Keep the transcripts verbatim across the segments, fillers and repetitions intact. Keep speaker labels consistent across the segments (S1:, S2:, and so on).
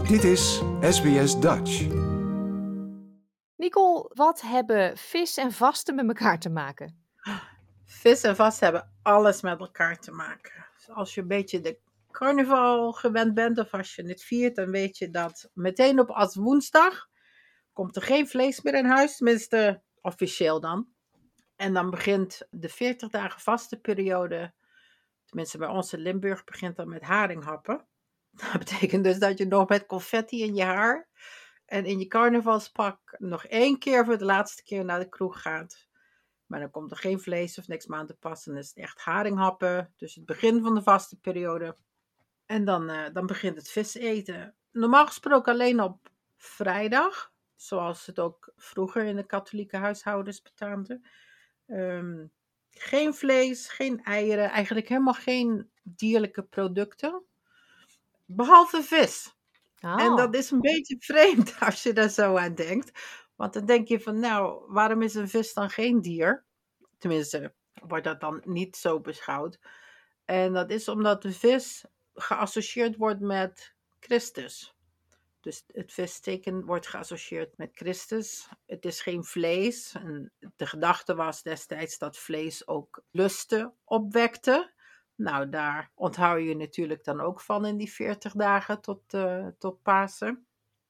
S1: Dit is S B S Dutch.
S2: Nicole, wat hebben vis en vasten met elkaar te maken?
S3: Vis en vast hebben alles met elkaar te maken. Dus als je een beetje de carnaval gewend bent of als je het viert, dan weet je dat meteen op aswoensdag komt er geen vlees meer in huis, tenminste officieel dan. En dan begint de veertig dagen vastenperiode, tenminste bij ons in Limburg begint dan met haringhappen. Dat betekent dus dat je nog met confetti in je haar en in je carnavalspak nog één keer voor de laatste keer naar de kroeg gaat. Maar dan komt er geen vlees of niks meer aan te passen. Dan is het echt haringhappen. Dus het begin van de vastenperiode. En dan, uh, dan begint het vis eten. Normaal gesproken alleen op vrijdag. Zoals het ook vroeger in de katholieke huishoudens betaamde. Um, geen vlees, geen eieren. Eigenlijk helemaal geen dierlijke producten. Behalve vis.
S2: Oh.
S3: En dat is een beetje vreemd als je daar zo aan denkt. Want dan denk je van, nou, waarom is een vis dan geen dier? Tenminste, wordt dat dan niet zo beschouwd. En dat is omdat de vis geassocieerd wordt met Christus. Dus het visteken wordt geassocieerd met Christus. Het is geen vlees. En de gedachte was destijds dat vlees ook lusten opwekte. Nou, daar onthoud je natuurlijk dan ook van in die veertig dagen tot, uh, tot Pasen.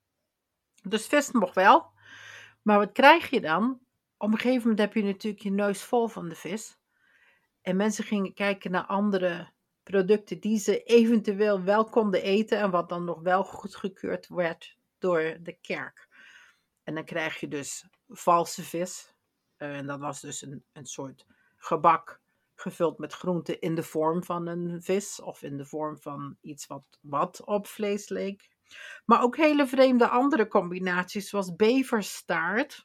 S3: Dus vis mocht wel. Maar wat krijg je dan? Op een gegeven moment heb je natuurlijk je neus vol van de vis. En mensen gingen kijken naar andere producten die ze eventueel wel konden eten. En wat dan nog wel goedgekeurd werd door de kerk. En dan krijg je dus valse vis. Uh, en dat was dus een, een soort gebak gevuld met groenten in de vorm van een vis. Of in de vorm van iets wat, wat op vlees leek. Maar ook hele vreemde andere combinaties zoals beverstaart,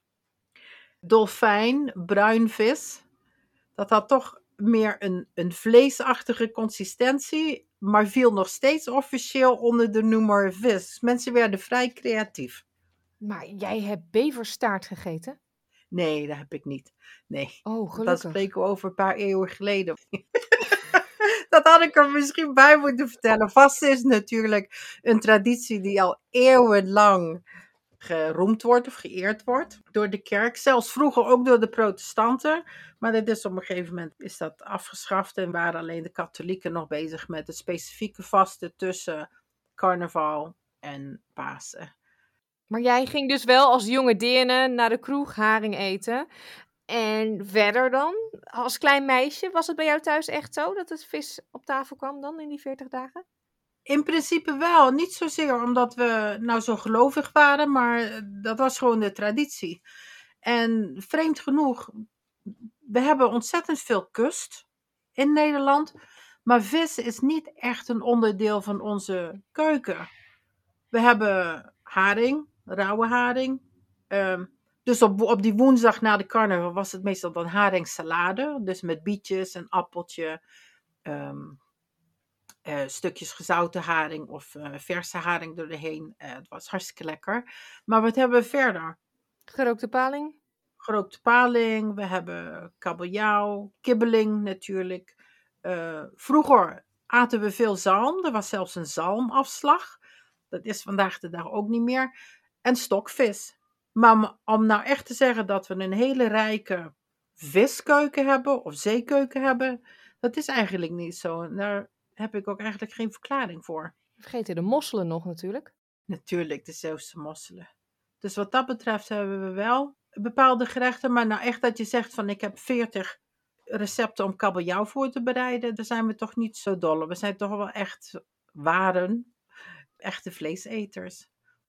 S3: dolfijn, bruinvis. Dat had toch meer een, een vleesachtige consistentie, maar viel nog steeds officieel onder de noemer vis. Mensen werden vrij creatief.
S2: Maar jij hebt beverstaart gegeten?
S3: Nee, dat heb ik niet. Nee,
S2: oh, gelukkig.
S3: Dat spreken we over een paar eeuwen geleden. Dat had ik er misschien bij moeten vertellen. Vasten is natuurlijk een traditie die al eeuwenlang geroemd wordt of geëerd wordt door de kerk. Zelfs vroeger ook door de protestanten. Maar dat is op een gegeven moment is dat afgeschaft en waren alleen de katholieken nog bezig met het specifieke vasten tussen carnaval en Pasen.
S2: Maar jij ging dus wel als jonge deerne naar de kroeg haring eten. En verder dan, als klein meisje, was het bij jou thuis echt zo dat het vis op tafel kwam dan in die veertig dagen?
S3: In principe wel. Niet zozeer omdat we nou zo gelovig waren, maar dat was gewoon de traditie. En vreemd genoeg, we hebben ontzettend veel kust in Nederland, maar vis is niet echt een onderdeel van onze keuken. We hebben haring, rauwe haring. Um, dus op, op die woensdag na de carnaval was het meestal dan haringsalade. Dus met bietjes, een appeltje, um, uh, stukjes gezouten haring of uh, verse haring doorheen. Uh, het was hartstikke lekker. Maar wat hebben we verder?
S2: Gerookte paling?
S3: Gerookte paling, we hebben kabeljauw, kibbeling natuurlijk. Uh, vroeger aten we veel zalm. Er was zelfs een zalmafslag. Dat is vandaag de dag ook niet meer. En stokvis. Maar om nou echt te zeggen dat we een hele rijke viskeuken hebben of zeekeuken hebben, dat is eigenlijk niet zo. En daar heb ik ook eigenlijk geen verklaring voor.
S2: Vergeten de mosselen nog natuurlijk.
S3: Natuurlijk, de Zeeuwse mosselen. Dus wat dat betreft hebben we wel bepaalde gerechten. Maar nou echt dat je zegt van ik heb veertig recepten om kabeljauw voor te bereiden, daar zijn we toch niet zo dol. We zijn toch wel echt waren, echte vleeseters.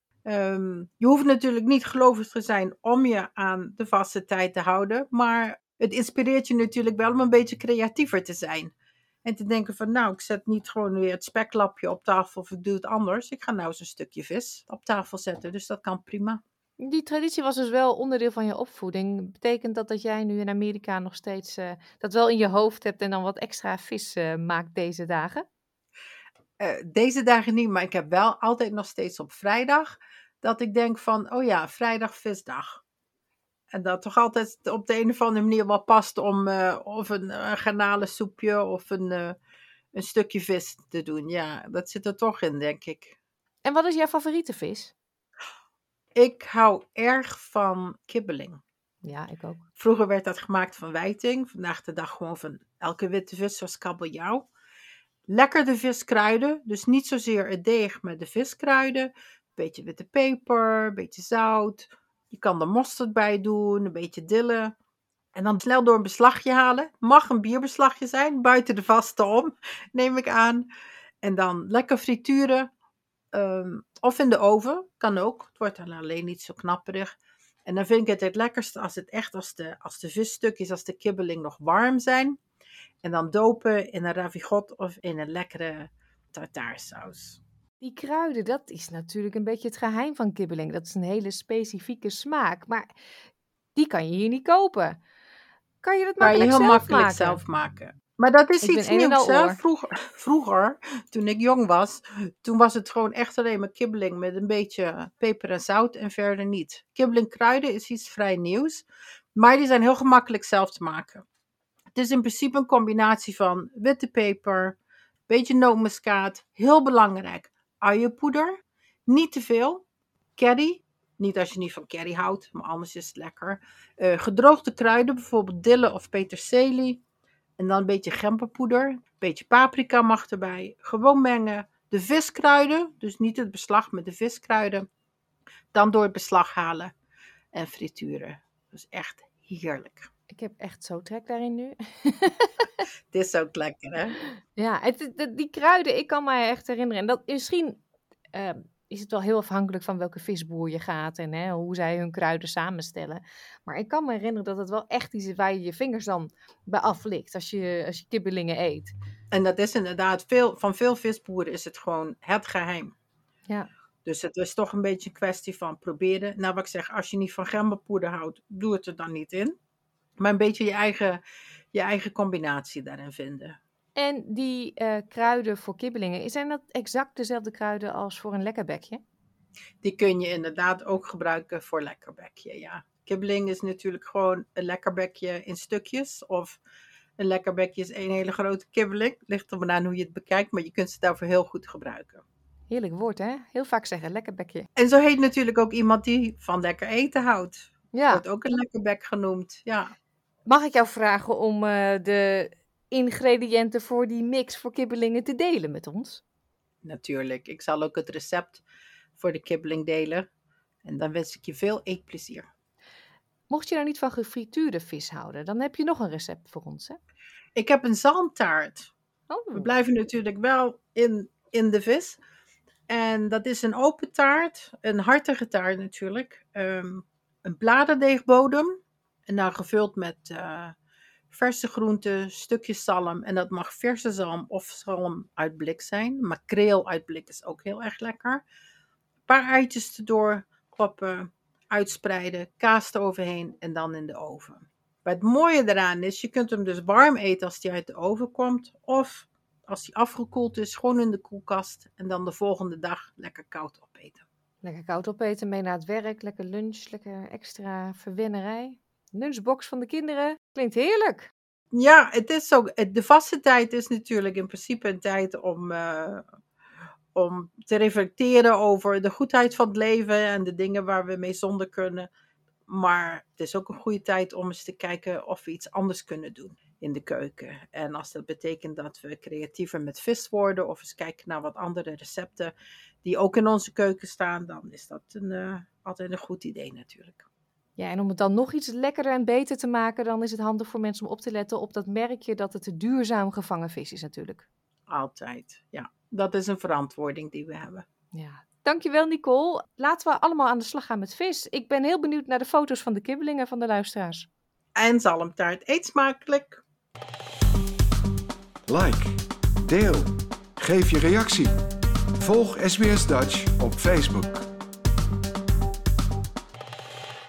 S3: Um, je hoeft natuurlijk niet gelovig te zijn om je aan de vaste tijd te houden. Maar het inspireert je natuurlijk wel om een beetje creatiever te zijn. En te denken van nou, ik zet niet gewoon weer het speklapje op tafel of ik doe het anders. Ik ga nou eens een stukje vis op tafel zetten. Dus dat kan prima.
S2: Die traditie was dus wel onderdeel van je opvoeding. Betekent dat dat jij nu in Amerika nog steeds uh, dat wel in je hoofd hebt en dan wat extra vis uh, maakt deze dagen?
S3: Uh, deze dagen niet, maar ik heb wel altijd nog steeds op vrijdag dat ik denk van, oh ja, vrijdag visdag. En dat toch altijd op de een of andere manier wel past om uh, of een uh, garnalensoepje of een, uh, een stukje vis te doen. Ja, dat zit er toch in, denk ik.
S2: En wat is jouw favoriete vis?
S3: Ik hou erg van kibbeling.
S2: Ja, ik ook.
S3: Vroeger werd dat gemaakt van wijting. Vandaag de dag gewoon van elke witte vis zoals kabeljauw. Lekker de viskruiden. Dus niet zozeer het deeg met de viskruiden. Beetje witte peper, beetje zout. Je kan er mosterd bij doen, een beetje dille. En dan snel door een beslagje halen. Mag een bierbeslagje zijn, buiten de vaste om, neem ik aan. En dan lekker frituren. Um, of in de oven, kan ook. Het wordt dan alleen niet zo knapperig. En dan vind ik het het lekkerste als het echt als de, als de visstukjes, als de kibbeling nog warm zijn. En dan dopen in een ravigot of in een lekkere tartaarsaus.
S2: Die kruiden, dat is natuurlijk een beetje het geheim van kibbeling. Dat is een hele specifieke smaak. Maar die kan je hier niet kopen. Kan je dat
S3: Kan je
S2: makkelijk
S3: heel
S2: zelf
S3: makkelijk
S2: maken?
S3: zelf maken. Maar dat is
S2: Ik ben
S3: iets
S2: een en
S3: nieuws,
S2: al
S3: hè?
S2: oor.
S3: Vroeger, vroeger, toen ik jong was, toen was het gewoon echt alleen maar kibbeling met een beetje peper en zout en verder niet. Kibbelingkruiden is iets vrij nieuws, maar die zijn heel gemakkelijk zelf te maken. Het is in principe een combinatie van witte peper, beetje nootmuskaat, heel belangrijk, uienpoeder, niet te veel, curry, niet als je niet van curry houdt, maar anders is het lekker. Uh, gedroogde kruiden, bijvoorbeeld dille of peterselie. En dan een beetje gemberpoeder, een beetje paprika mag erbij. Gewoon mengen. De viskruiden, dus niet het beslag met de viskruiden. Dan door het beslag halen en frituren. Dat is echt heerlijk.
S2: Ik heb echt zo trek daarin nu.
S3: Het is ook lekker, hè?
S2: Ja, het, het, die kruiden, ik kan me echt herinneren. En dat, misschien uh, is het wel heel afhankelijk van welke visboer je gaat en hè, hoe zij hun kruiden samenstellen. Maar ik kan me herinneren dat het wel echt iets is waar je je vingers dan bij aflikt als je, als je kibbelingen eet.
S3: En dat is inderdaad, veel, van veel visboeren is het gewoon het geheim.
S2: Ja.
S3: Dus het is toch een beetje een kwestie van proberen. Nou, wat ik zeg, als je niet van gemberpoeder houdt, doe het er dan niet in. Maar een beetje je eigen, je eigen combinatie daarin vinden.
S2: En die uh, kruiden voor kibbelingen, zijn dat exact dezelfde kruiden als voor een lekkerbekje?
S3: Die kun je inderdaad ook gebruiken voor lekkerbekje, ja. Kibbeling is natuurlijk gewoon een lekkerbekje in stukjes. Of een lekkerbekje is één hele grote kibbeling. Ligt er maar aan hoe je het bekijkt, maar je kunt ze daarvoor heel goed gebruiken.
S2: Heerlijk woord, hè? Heel vaak zeggen, lekkerbekje.
S3: En zo heet natuurlijk ook iemand die van lekker eten houdt.
S2: Ja.
S3: Wordt ook een lekkerbek genoemd, ja.
S2: Mag ik jou vragen om uh, de ingrediënten voor die mix voor kibbelingen te delen met ons?
S3: Natuurlijk. Ik zal ook het recept voor de kibbeling delen. En dan wens ik je veel eetplezier.
S2: Mocht je nou niet van gefrituurde vis houden, dan heb je nog een recept voor ons, hè?
S3: Ik heb een zalmtaart.
S2: Oh.
S3: We blijven natuurlijk wel in, in de vis. En dat is een open taart, een hartige taart natuurlijk. Um, een bladerdeegbodem. En dan gevuld met uh, verse groenten, stukjes zalm. En dat mag verse zalm of zalm uit blik zijn. Makreel uit blik is ook heel erg lekker. Een paar eitjes erdoor kloppen, uitspreiden, kaas eroverheen en dan in de oven. Maar het mooie eraan is, je kunt hem dus warm eten als die uit de oven komt. Of als die afgekoeld is, gewoon in de koelkast. En dan de volgende dag lekker koud opeten.
S2: Lekker koud opeten, mee naar het werk, lekker lunch, lekker extra verwennerij. Lunchbox van de kinderen, klinkt heerlijk.
S3: Ja, het is zo. De vaste tijd is natuurlijk in principe een tijd om, uh, om te reflecteren over de goedheid van het leven en de dingen waar we mee zonder kunnen. Maar het is ook een goede tijd om eens te kijken of we iets anders kunnen doen in de keuken. En als dat betekent dat we creatiever met vis worden of eens kijken naar wat andere recepten die ook in onze keuken staan, dan is dat een, uh, altijd een goed idee natuurlijk.
S2: Ja, en om het dan nog iets lekkerder en beter te maken, dan is het handig voor mensen om op te letten op dat merkje dat het duurzaam gevangen vis is natuurlijk.
S3: Altijd, ja. Dat is een verantwoording die we hebben.
S2: Ja. Dankjewel Nicole. Laten we allemaal aan de slag gaan met vis. Ik ben heel benieuwd naar de foto's van de kibbelingen van de luisteraars.
S3: En zalmtaart. Eet smakelijk.
S1: Like, deel, geef je reactie. Volg S B S Dutch op Facebook.